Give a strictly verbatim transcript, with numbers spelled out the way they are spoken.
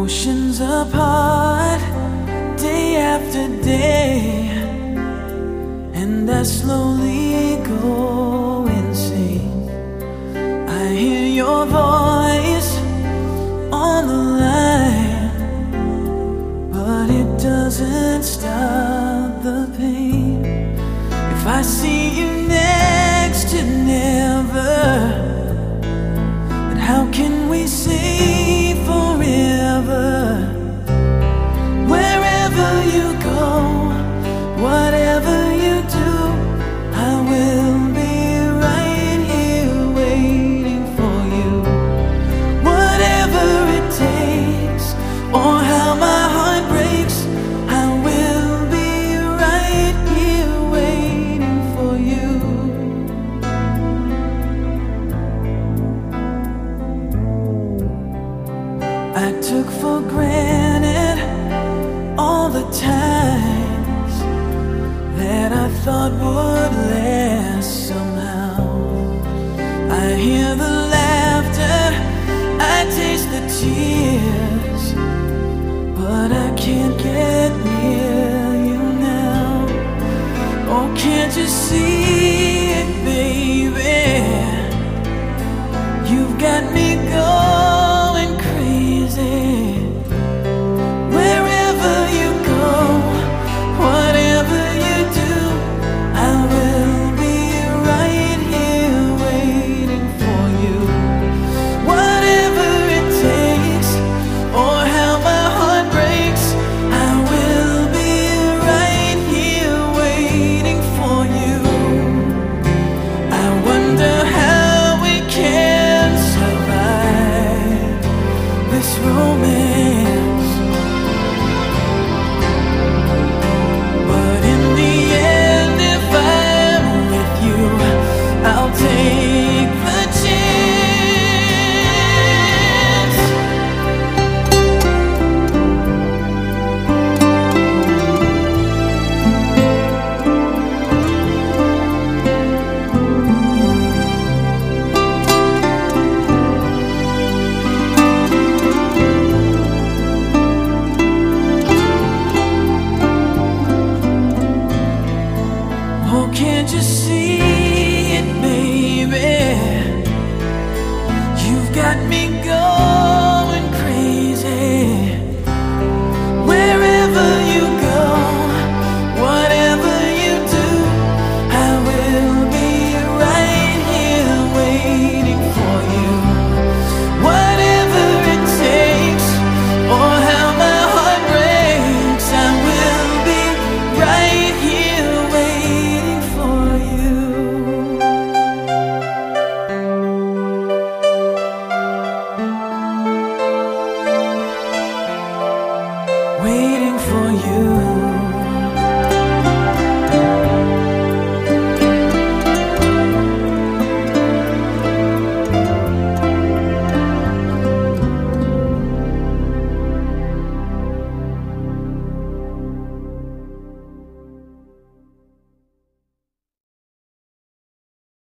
Oceans apart, day after day, and I slowly go insane. I hear your voice on the line, but it doesn't stop the pain. If I see you next to never, then how can we say forever? Wherever you go, whatever you do, I will be right here waiting for you. Whatever it takes, or how my heart breaks, I will be right here waiting for you. I took for granted all the times that I thought would last somehow. I hear the laughter, I taste the tears, but I can't get near you now. Oh, can't you see it, baby? You've got me going crazy. Wherever you go, whatever you do, I will be right here waiting for you. Whatever it takes, or how my heart breaks, I will be right here waiting for you. I wonder how we can survive this romance.